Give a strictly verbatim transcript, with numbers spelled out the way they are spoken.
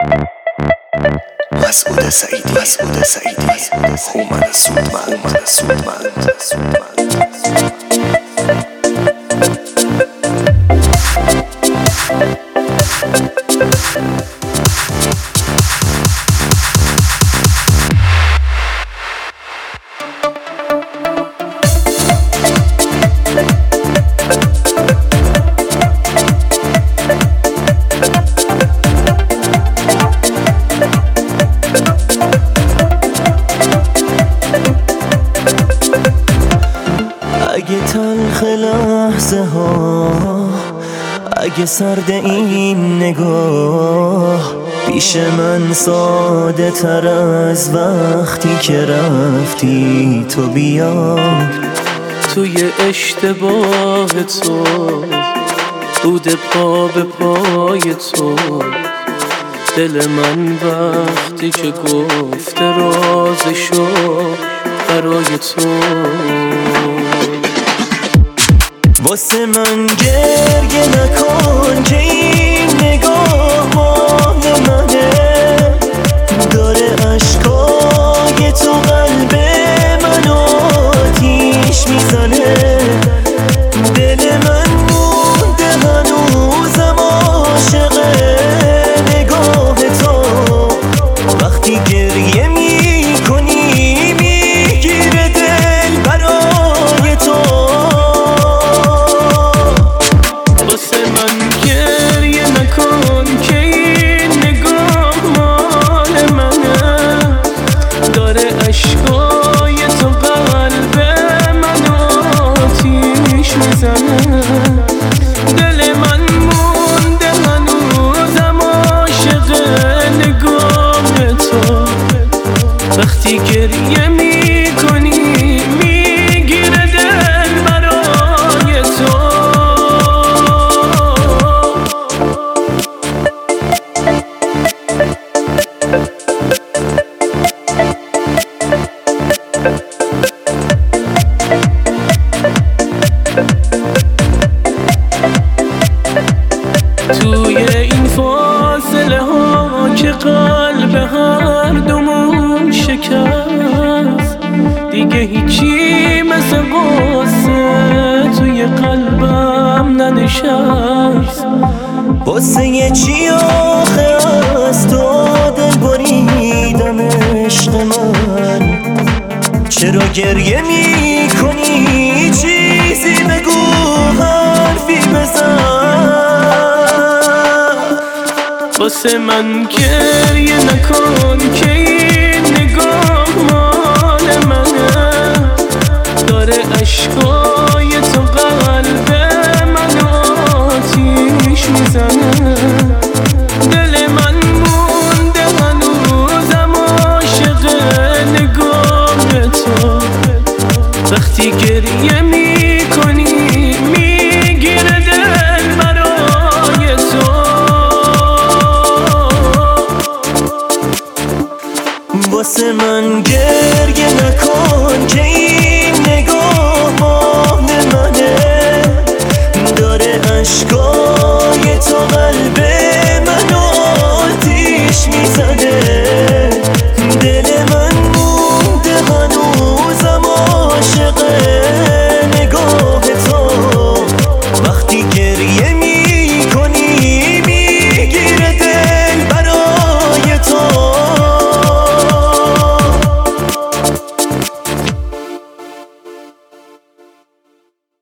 مسعود سعیدی مسعود سعیدی هومن سودمند هومن سودمند اگه تلخ لحظه ها، اگه سرد این نگاه، پیش من ساده تر از وقتی که رفتی تو بیا. توی اشتباه تو بود پا به پای تو، دل من وقتی که گفته رازشو برای تو. واسه من گریه نکن که این نگاه مال منه، داره عشقای تو قلب منو آتیش میزنه. دل من مونده هنوزم عاشق نگاه تو، وقتی گریه میکنی میگیره دل برای تو. عشقای تو قلب من آتیش میزنه. دل من مونده هنوزم عاشق نگاه تو، وقتی گریه میکنی میگیره دل برای تو. توی این فاصله ها که قلب هر دومون شکست، دیگه هیچی مثل قصه توی قلبم ننشست. قصه چی آخه از تو دل بریدم عشق من، چرا گریه میکنی؟ چیزی بگو، حرفی بزن. واسه من گریه نکن که این نگاه مال منه، داره عشقای تو قلب من آتیش میزنه. دل من مونده هنوزم عاشق نگاه تو، وقتی گریه میکنی میگیره دل برای تو. واسه من گریه نکن که این نگاه مال منه، داره عشقا